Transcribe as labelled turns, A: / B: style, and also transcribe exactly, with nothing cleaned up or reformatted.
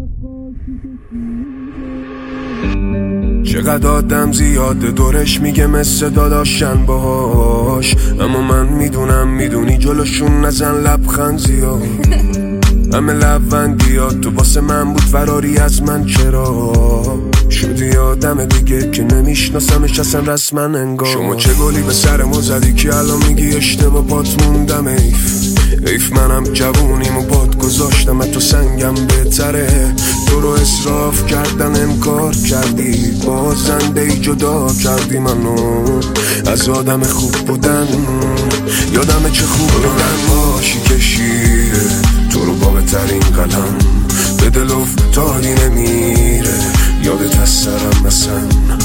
A: چقدر آدم زیاده دورش میگه مثل داداشن باهاش، اما من میدونم میدونی جلوشون نزن لبخند زیاد. همه لبندیات تو واسه من بود فراری از من، چرا شدی آدم دیگه که نمیشناسمش اصلا رسما انگار. شما چه گلی به سر ما زدی که الان میگی اشتباه پات موندم. ایف ایف منم جوونیمو باد گذاشتم، تو سنگم بهتره. تو رو اصراف کردن انکار کردی، بازنده ای جدا کردی منو از آدم خوب بودن. یادم چه خوب بودن باشی کشیره تو رو با بهترین قلم، به دل افتادی نمیره یادت از سرم مثلا.